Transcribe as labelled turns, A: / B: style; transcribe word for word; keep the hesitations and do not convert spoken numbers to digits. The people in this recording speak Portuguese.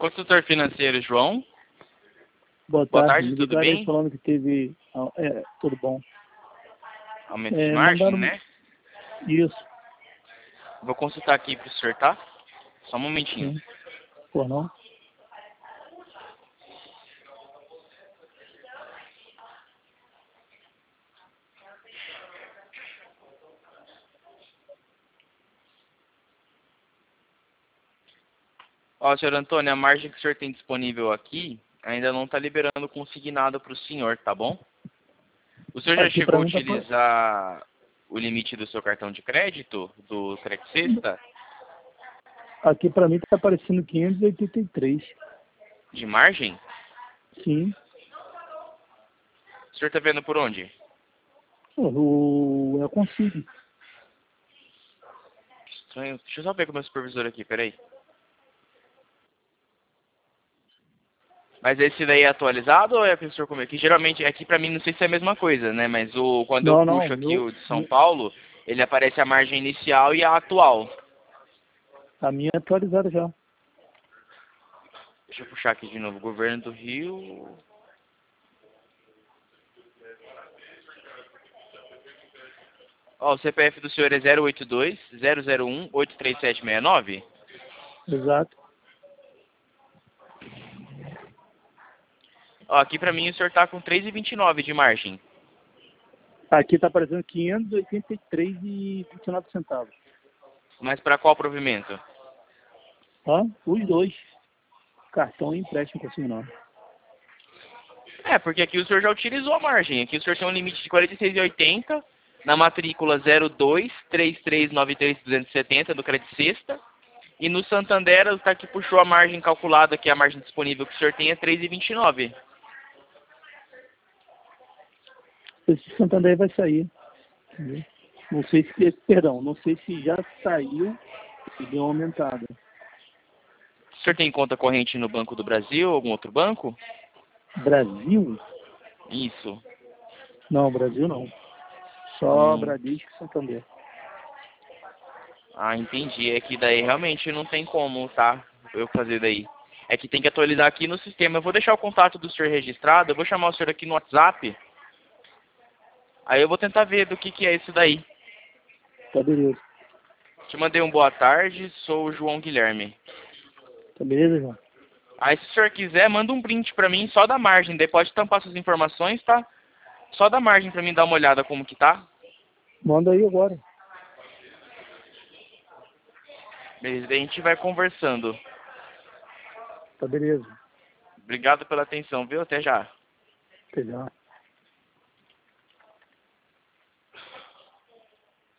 A: Consultor financeiro, João.
B: Boa,
A: Boa
B: tarde,
A: tarde, tudo
B: ligaram aí
A: bem?
B: falando que teve... ah, É, tudo bom.
A: Aumento de
B: É,
A: margem,
B: mandaram...
A: né?
B: Isso,
A: Vou consultar aqui pro senhor, tá? Só um momentinho.
B: sim. Pô, não?
A: Ó, senhor Antônio, a margem que o senhor tem disponível aqui ainda não está liberando consignado para o senhor, tá bom? O senhor já
B: Aqui
A: chegou
B: pra
A: a
B: mim tá... pa-
A: utilizar o limite do seu cartão de crédito, do Credit Sexta,
B: Aqui pra mim tá aparecendo quinhentos e oitenta e três.
A: de margem?
B: Sim.
A: O senhor está vendo por onde?
B: O... Eu consigo.
A: Estranho. Deixa eu só ver com o meu supervisor aqui, peraí. Mas esse daí é atualizado ou é que o senhor comeu? Que geralmente, aqui pra mim, não sei se é a mesma coisa, né? Mas o, quando eu
B: Não, não.
A: puxo aqui
B: Meu,
A: o de São
B: meu-
A: Paulo, ele aparece a margem inicial e a atual.
B: a minha é atualizada já.
A: Deixa eu puxar aqui de novo. Governo do Rio. Ó, o C P F do senhor é zero oito dois, zero zero um, oito três sete seis nove?
B: Exato.
A: Ó, aqui pra mim o senhor tá com três vírgula vinte e nove de margem.
B: Aqui tá aparecendo quinhentos e oitenta e três e vinte e nove centavos.
A: Mas pra qual provimento?
B: Hã? Os dois. Cartão e empréstimo consignado.
A: É, porque aqui o senhor já utilizou a margem. Aqui o senhor tem um limite de quarenta e seis reais e oitenta centavos na matrícula zero dois, três três nove três, duzentos e setenta do Credit Sexta. E no Santander, o cara que puxou a margem calculada, que é a margem disponível que o senhor tem, é três vírgula vinte e nove.
B: Esse Santander vai sair. Entendeu? Não sei se, perdão, não sei se já saiu e deu uma aumentada.
A: O senhor tem conta corrente no Banco do Brasil ou algum outro banco?
B: Brasil?
A: Isso.
B: Não, Brasil não. Só
A: Hum.
B: Bradesco e Santander.
A: Ah, entendi. É que daí realmente não tem como, tá? Eu fazer daí. É que tem que atualizar aqui no sistema. Eu vou deixar o contato do senhor registrado. Eu vou chamar o senhor aqui no WhatsApp. Aí eu vou tentar ver do que, que é isso daí.
B: Tá beleza.
A: Te mandei um boa tarde. Sou o João Guilherme.
B: Tá beleza, João?
A: Aí se o senhor quiser, manda um print pra mim só da margem. Daí pode tampar suas informações, tá? Só da margem pra mim dar uma olhada como que tá.
B: Manda aí agora.
A: Beleza, daí a gente vai conversando.
B: Tá beleza.
A: Obrigado pela atenção, viu? Até já.
B: Até já.